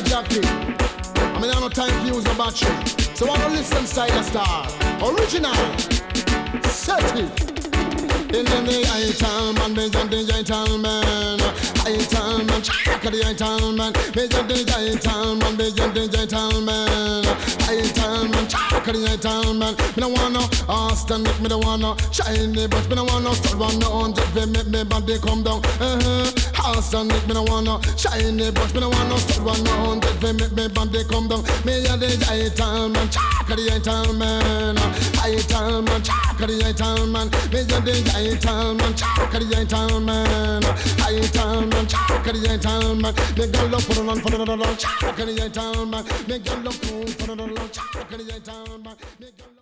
a jockey. I mean, I no time to use a battery. So I don't listen style a star. Original. Set it. In the gentleman, me just the gentleman. Gentleman, check the gentleman. Me just the gentleman, me just the gentleman. Gentleman, check the gentleman. Me no wanna Austin, me no wanna shiny, but me no wanna start 100. They make me body come down. Austin, me no wanna shiny, but me no wanna start 100. They make me body come down. Me just the gentleman, check the gentleman. Gentleman, check the gentleman. Me just the gentleman, check the gentleman. Gentleman, check the gentleman. Me girl love for the run, check the gentleman. Me girl love for the run, check the gentleman.